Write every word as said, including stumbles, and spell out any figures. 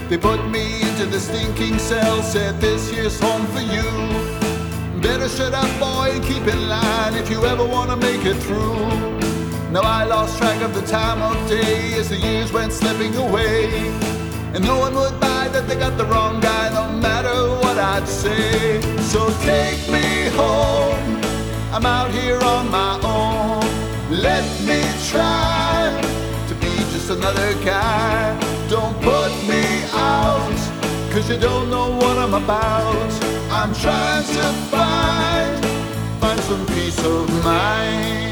They put me into the stinking cell, said this here's home for you. Better shut up, boy, and keep in line if you ever wanna make it through. Now I lost track of the time of day as the years went slipping away, and no one would buy that they got the wrong guy, no matter what I'd say. So take me home, I'm out here on my own. Let me try to be just another guy. Don't put me out, cause you don't know what I'm about. I'm trying to find, find some peace of mind.